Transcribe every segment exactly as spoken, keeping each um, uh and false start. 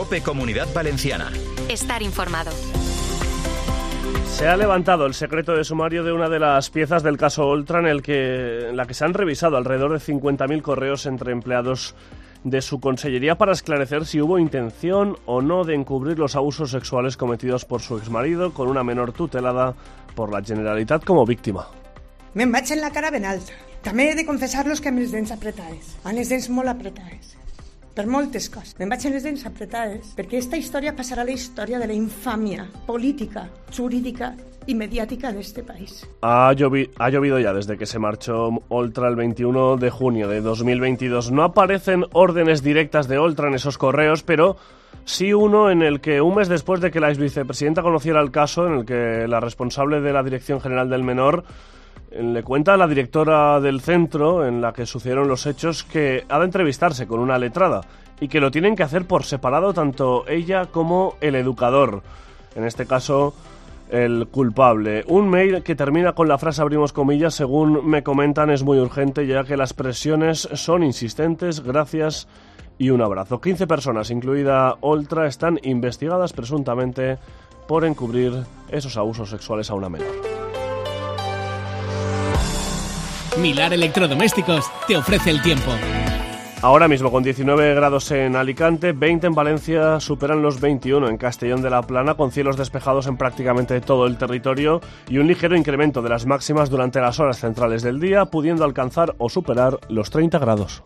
COPE Comunidad Valenciana. Estar informado. Se ha levantado el secreto de sumario de una de las piezas del caso Oltra en, el que, en la que se han revisado alrededor de cincuenta mil correos entre empleados de su consellería para esclarecer si hubo intención o no de encubrir los abusos sexuales cometidos por su exmarido con una menor tutelada por la Generalitat como víctima. Me'n vaig en la cara ben alta. També he de confessar-los que amb les dents apretades. Amb les dents molt apretades. Per moltes coses. Me'n vaig en les dents apretades perquè esta història passarà a la història de la infàmia política, jurídica y mediática de este país. Ha, llovi- ha llovido ya desde que se marchó Oltra el veintiuno de junio de dos mil veintidós. No aparecen órdenes directas de Oltra en esos correos, pero sí uno en el que un mes después de que la exvicepresidenta conociera el caso, en el que la responsable de la Dirección General del Menor le cuenta a la directora del centro en la que sucedieron los hechos que ha de entrevistarse con una letrada y que lo tienen que hacer por separado tanto ella como el educador. En este caso, el culpable. Un mail que termina con la frase abrimos comillas, según me comentan, es muy urgente ya que las presiones son insistentes, gracias y un abrazo. quince personas, incluida Oltra, están investigadas presuntamente por encubrir esos abusos sexuales a una menor. Milar Electrodomésticos te ofrece el tiempo. Ahora mismo con diecinueve grados en Alicante, veinte en Valencia, superan los veintiuno en Castellón de la Plana, con cielos despejados en prácticamente todo el territorio y un ligero incremento de las máximas durante las horas centrales del día, pudiendo alcanzar o superar los treinta grados.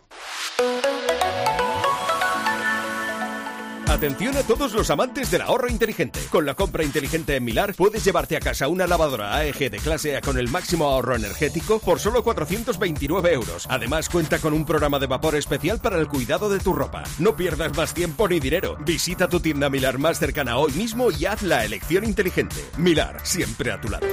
Atención a todos los amantes del ahorro inteligente. Con la compra inteligente en Milar puedes llevarte a casa una lavadora A E G de clase A con el máximo ahorro energético por solo cuatrocientos veintinueve euros. Además cuenta con un programa de vapor especial para el cuidado de tu ropa. No pierdas más tiempo ni dinero. Visita tu tienda Milar más cercana hoy mismo y haz la elección inteligente. Milar, siempre a tu lado.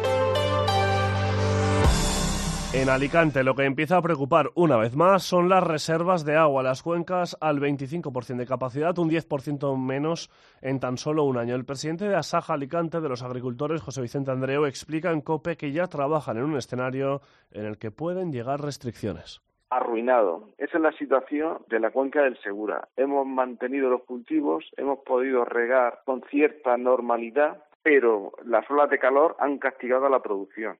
En Alicante lo que empieza a preocupar una vez más son las reservas de agua. Las cuencas al veinticinco por ciento de capacidad, un diez por ciento menos en tan solo un año. El presidente de Asaja Alicante de los agricultores, José Vicente Andreu, explica en COPE que ya trabajan en un escenario en el que pueden llegar restricciones. Arruinado. Esa es la situación de la cuenca del Segura. Hemos mantenido los cultivos, hemos podido regar con cierta normalidad, pero las olas de calor han castigado a la producción.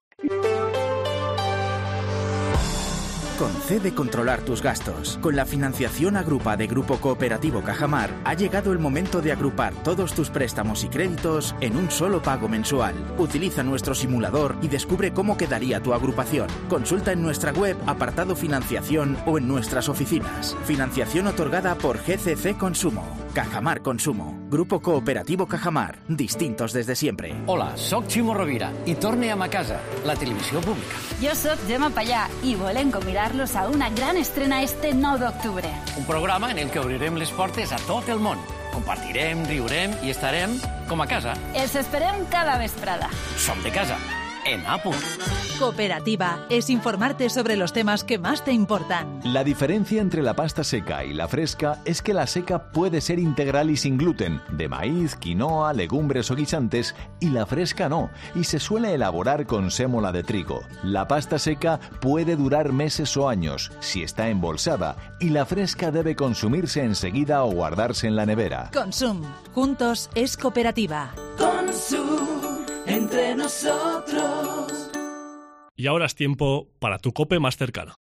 Concede controlar tus gastos. Con la financiación Agrupa de Grupo Cooperativo Cajamar, ha llegado el momento de agrupar todos tus préstamos y créditos en un solo pago mensual. Utiliza nuestro simulador y descubre cómo quedaría tu agrupación. Consulta en nuestra web, apartado financiación o en nuestras oficinas. Financiación otorgada por G C C Consumo. Cajamar Consumo. Grupo Cooperativo Cajamar. Distintos desde siempre. Hola, soc Ximo Rovira i torne a ma casa, la televisió pública. Jo soc Gemma Pallà i volem convidar-los a una gran estrena este nou d'octubre. Un programa en el que obrirem les portes a tot el món. Compartirem, riurem i estarem com a casa. Els esperem cada vesprada. Som de casa, en Apu. Cooperativa es informarte sobre los temas que más te importan. La diferencia entre la pasta seca y la fresca es que la seca puede ser integral y sin gluten, de maíz, quinoa, legumbres o guisantes, y la fresca no, y se suele elaborar con sémola de trigo. La pasta seca puede durar meses o años, si está embolsada, y la fresca debe consumirse enseguida o guardarse en la nevera. Consum. Juntos es cooperativa. Consum. Entre nosotros. Y ahora es tiempo para tu COPE más cercano.